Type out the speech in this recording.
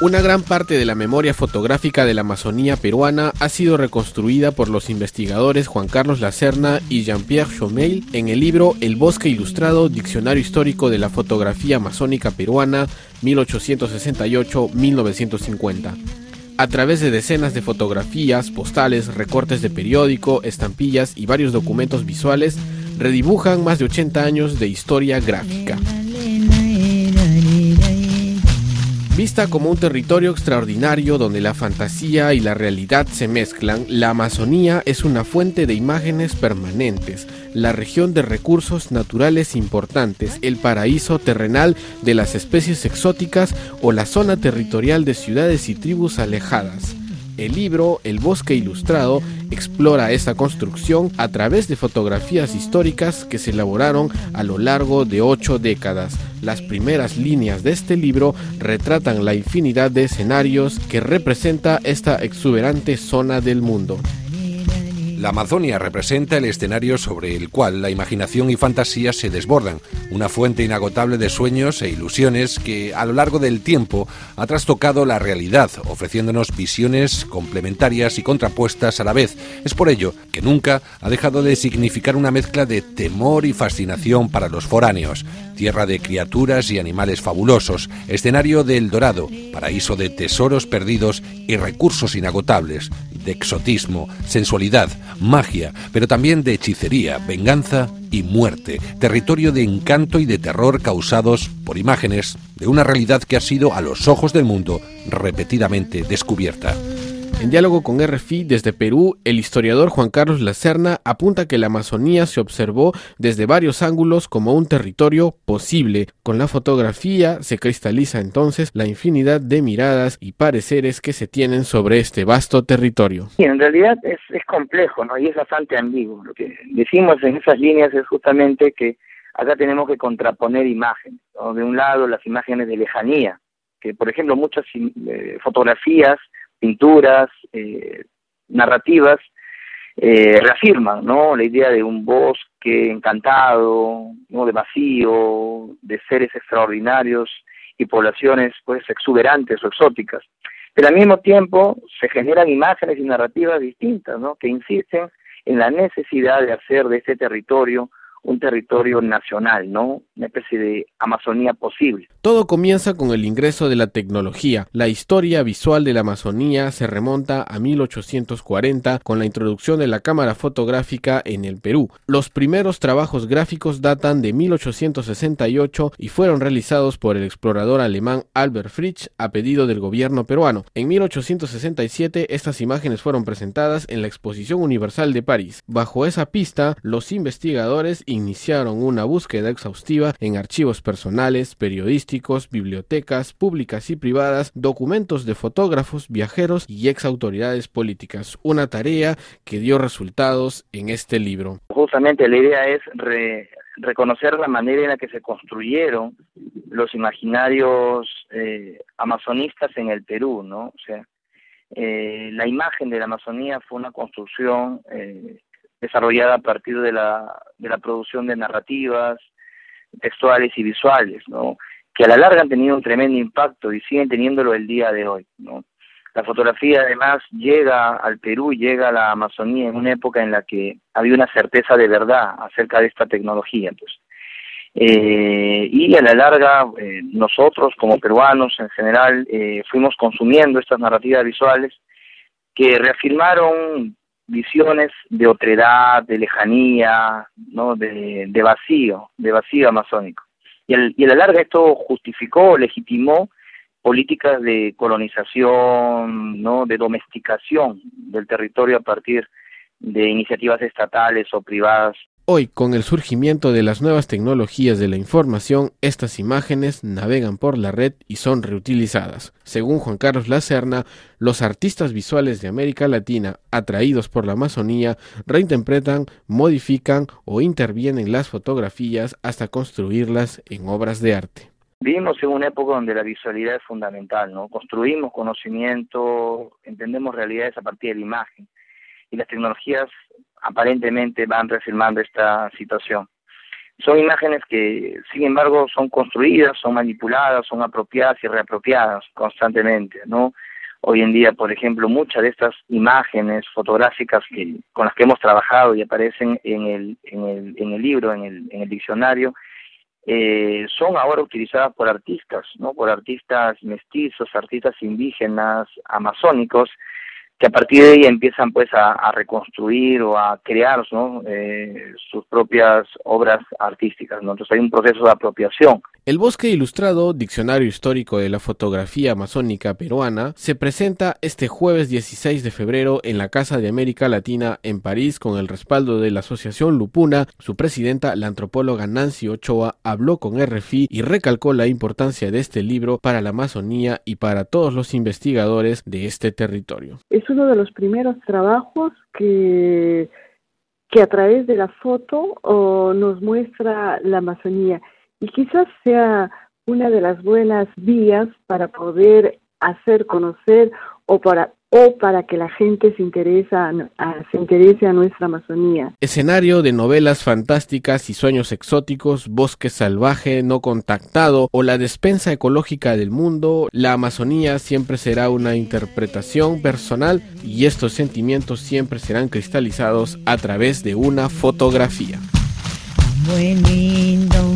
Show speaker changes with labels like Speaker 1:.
Speaker 1: Una gran parte de la memoria fotográfica de la Amazonía peruana ha sido reconstruida por los investigadores Juan Carlos Lacerna y Jean-Pierre Chomel en el libro El Bosque Ilustrado, Diccionario Histórico de la Fotografía Amazónica Peruana 1868-1950. A través de decenas de fotografías, postales, recortes de periódico, estampillas y varios documentos visuales, redibujan más de 80 años de historia gráfica. Vista como un territorio extraordinario donde la fantasía y la realidad se mezclan, la Amazonía es una fuente de imágenes permanentes, la región de recursos naturales importantes, el paraíso terrenal de las especies exóticas o la zona territorial de ciudades y tribus alejadas. El libro El Bosque Ilustrado explora esa construcción a través de fotografías históricas que se elaboraron a lo largo de 8 décadas. Las primeras líneas de este libro retratan la infinidad de escenarios que representa esta exuberante zona del mundo.
Speaker 2: La Amazonia representa el escenario sobre el cual la imaginación y fantasía se desbordan, una fuente inagotable de sueños e ilusiones que a lo largo del tiempo ha trastocado la realidad, ofreciéndonos visiones complementarias y contrapuestas a la vez. Es por ello que nunca ha dejado de significar una mezcla de temor y fascinación para los foráneos, tierra de criaturas y animales fabulosos, escenario de El Dorado, paraíso de tesoros perdidos y recursos inagotables, de exotismo, sensualidad, magia, pero también de hechicería, venganza y muerte, territorio de encanto y de terror causados por imágenes de una realidad que ha sido a los ojos del mundo repetidamente descubierta.
Speaker 1: En diálogo con RFI desde Perú, el historiador Juan Carlos Lacerna apunta que la Amazonía se observó desde varios ángulos como un territorio posible. Con la fotografía se cristaliza entonces la infinidad de miradas y pareceres que se tienen sobre este vasto territorio.
Speaker 3: Sí, en realidad es complejo, ¿no? Y es bastante ambiguo. Lo que decimos en esas líneas es justamente que acá tenemos que contraponer imágenes, ¿no? De un lado, las imágenes de lejanía, que por ejemplo muchas fotografías, pinturas, narrativas, reafirman, ¿no? La idea de un bosque encantado, ¿no? De vacío, de seres extraordinarios y poblaciones pues exuberantes o exóticas. Pero al mismo tiempo se generan imágenes y narrativas distintas, ¿no? Que insisten en la necesidad de hacer de este territorio un territorio nacional, ¿no? Una especie de Amazonía posible.
Speaker 1: Todo comienza con el ingreso de la tecnología. La historia visual de la Amazonía se remonta a 1840 con la introducción de la cámara fotográfica en el Perú. Los primeros trabajos gráficos datan de 1868 y fueron realizados por el explorador alemán Albert Fritsch a pedido del gobierno peruano. En 1867 estas imágenes fueron presentadas en la Exposición Universal de París. Bajo esa pista, los investigadores iniciaron una búsqueda exhaustiva en archivos personales, periodísticos, bibliotecas públicas y privadas, documentos de fotógrafos, viajeros y exautoridades políticas. Una tarea que dio resultados en este libro.
Speaker 3: Justamente la idea es reconocer la manera en la que se construyeron los imaginarios amazonistas en el Perú, ¿no? O sea, la imagen de la Amazonía fue una construcción desarrollada a partir de la producción de narrativas textuales y visuales, ¿no? Que a la larga han tenido un tremendo impacto y siguen teniéndolo el día de hoy, ¿no? La fotografía además llega al Perú, llega a la Amazonía en una época en la que había una certeza de verdad acerca de esta tecnología, pues. Y a la larga nosotros como peruanos en general fuimos consumiendo estas narrativas visuales que reafirmaron visiones de otredad, de lejanía, ¿no? de vacío amazónico. Y a la larga esto justificó, legitimó políticas de colonización, ¿no? De domesticación del territorio a partir de iniciativas estatales o privadas.
Speaker 1: Hoy, con el surgimiento de las nuevas tecnologías de la información, estas imágenes navegan por la red y son reutilizadas. Según Juan Carlos Lacerna, los artistas visuales de América Latina, atraídos por la Amazonía, reinterpretan, modifican o intervienen las fotografías hasta construirlas en obras de arte.
Speaker 3: Vivimos en una época donde la visualidad es fundamental, ¿no? Construimos conocimiento, entendemos realidades a partir de la imagen. Y las tecnologías aparentemente van reafirmando esta situación. Son imágenes que, sin embargo, son construidas, son manipuladas, son apropiadas y reapropiadas constantemente, ¿no? Hoy en día, por ejemplo, muchas de estas imágenes fotográficas con las que hemos trabajado y aparecen en el libro, en el diccionario, son ahora utilizadas por artistas, ¿no? Por artistas mestizos, artistas indígenas, amazónicos, que a partir de ahí empiezan pues a reconstruir o a crear, ¿no? Sus propias obras artísticas, ¿no? Entonces hay un proceso de apropiación.
Speaker 1: El Bosque Ilustrado, Diccionario Histórico de la Fotografía Amazónica Peruana, se presenta este jueves 16 de febrero en la Casa de América Latina en París con el respaldo de la Asociación Lupuna. Su presidenta, la antropóloga Nancy Ochoa, habló con RFI y recalcó la importancia de este libro para la Amazonía y para todos los investigadores de este territorio.
Speaker 4: Es uno de los primeros trabajos que a través de la foto nos muestra la Amazonía. Y quizás sea una de las buenas vías para poder hacer conocer o para que la gente se interese a nuestra Amazonía.
Speaker 1: Escenario de novelas fantásticas y sueños exóticos, Bosque salvaje no contactado o La despensa ecológica del mundo, la Amazonía siempre será una interpretación personal y estos sentimientos siempre serán cristalizados a través de una fotografía.
Speaker 5: Muy lindo.